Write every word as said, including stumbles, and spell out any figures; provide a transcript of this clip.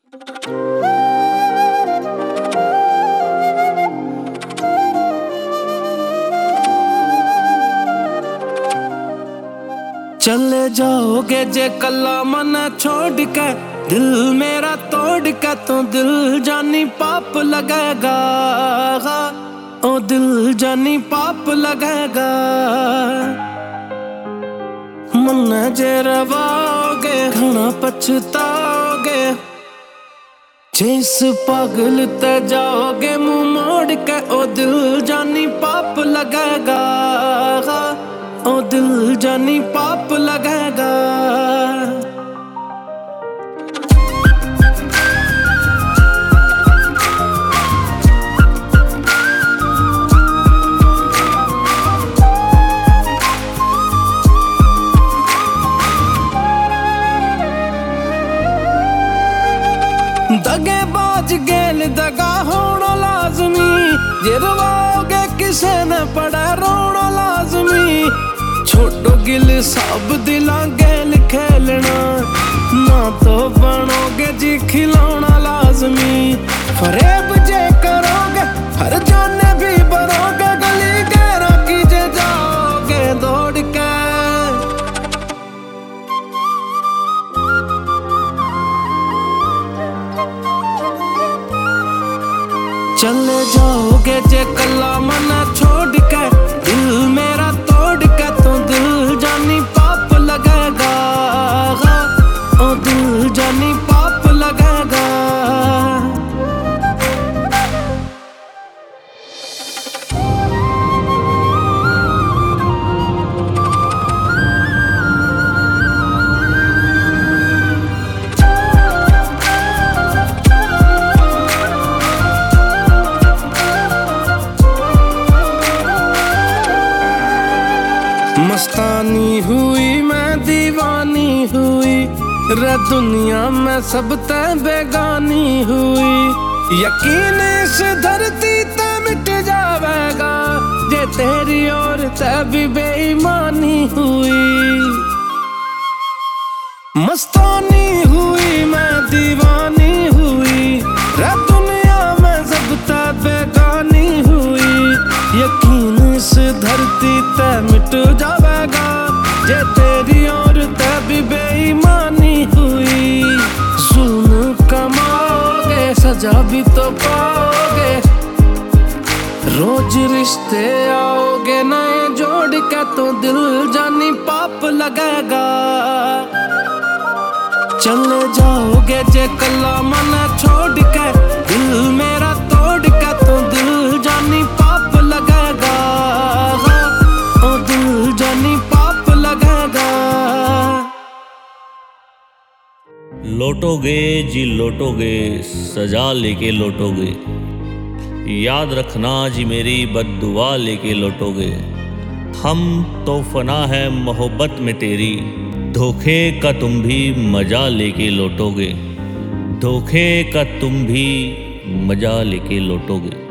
चले जाओगे जे कल्ला मन छोड़ के, दिल मेरा तोड़ के, तो दिल जानी पाप लगेगा। ओ दिल जानी पाप लगेगा। मन जे रवाओगे घना पछताओगे, जिस पागल ते जाओगे मुंह मोड़ के, ओ दिल जानी पाप लगेगा। ओ दिल जानी पाप लगेगा। दगेबाज गेल दगा होना लाजमी, जे रवाओगे किसे न पड़ा रोना लाजमी। छोटो गिल सब दिला गेल खेलना, ना तो बनोगे जी खिलौना लाजमी। फरेब जे करोगे हर जाने भी बनोगे, गली गहरा की जे जाओगे दौड़ के। चले जाओगे जे कल्ला मन छोड़ के, दिल मेरा तोड़ के, तो दिल जानी पाप लगेगा। ओ दिल जानी पाप लगेगा। मस्तानी हुई मैं दीवानी हुई, रे दुनिया में सब ते बेगानी हुई। यकीन इस धरती ते मिट जावेगा, जे तेरी और ते भी बेईमानी हुई। मस्तानी हुई मैं दीवानी हुई, रे दुनिया में सब ते बेगानी हुई। यकीन इस धरती ते मिट जावेगा, जे तेरी और ते भी बेईमानी हुई। जुल्म कमाओगे सजा भी तो पाओगे, रोज रिश्ते आओगे नए जोड़ के, तो दिल जानी पाप लगेगा। चले जाओगे जे कल्ला मन छोड़ के, दिल मेरा तोड़ के, तो दिल जानी पाप लगेगा। ओ दिल जानी पाप लगेगा। लौटोगे जी लौटोगे, सजा लेके लौटोगे। याद रखना जी मेरी बद्दुआ लेके लौटोगे। हम तो फना है मोहब्बत में तेरी, धोखे का तुम भी मजा लेके लौटोगे। धोखे का तुम भी मजा लेके लौटोगे।